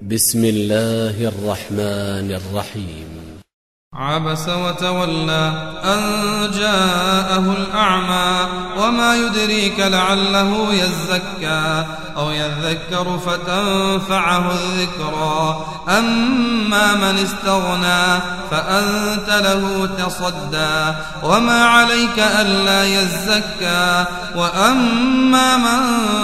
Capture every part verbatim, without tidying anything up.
بسم الله الرحمن الرحيم. عبس وتولى أن جاءه الأعمى وما يدريك لعله يزكى أو يذكر فتنفعه الذكرى أما من استغنى فأنت له تصدى وما عليك ألا يزكى وأما من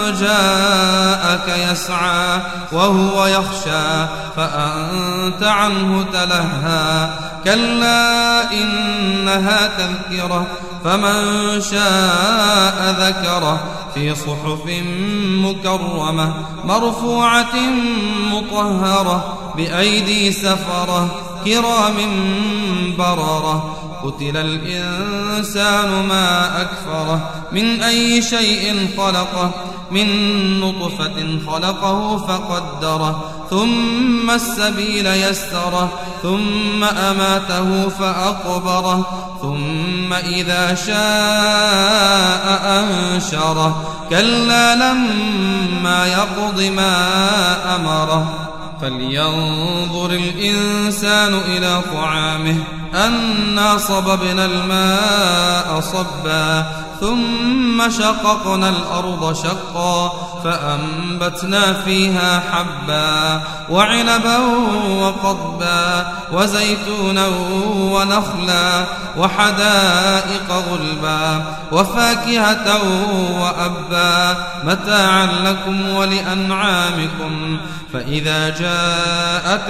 جاءك يسعى وهو يخشى فأنت عنه تلهى كلا إنها تذكرة فمن شاء ذكره في صحف مكرمة مرفوعة مطهرة بأيدي سفرة كرام بررة قتل الإنسان ما أكفره من أي شيء خلقه من نطفة خلقه فقدره ثم السبيل يسره ثم أماته فأقبره ثم إذا شاء أنشره كلا لما يقض ما أمره فلينظر الإنسان إلى طعامه أنا صببنا الماء صبا ثم شققنا الأرض شقا فأنبتنا فيها حبا وعنبا وقضبا وزيتونا ونخلا وحدائق غلبا وفاكهة وأبا متاعا لكم ولأنعامكم فإذا جاءت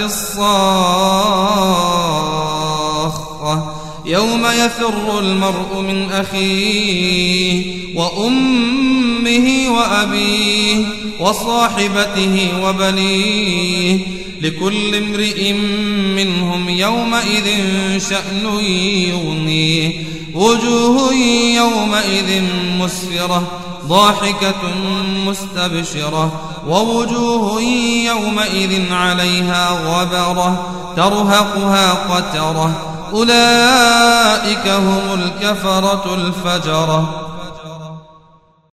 الصاخة يوم يفر المرء من أخيه وأمه وأبيه وصاحبته وبنيه لكل امرئ منهم يومئذ شأن يغنيه وجوه يومئذ مسفرة ضاحكة مستبشرة ووجوه يومئذ عليها غبرة ترهقها قترة أولئك هم الكفرة الفجرة.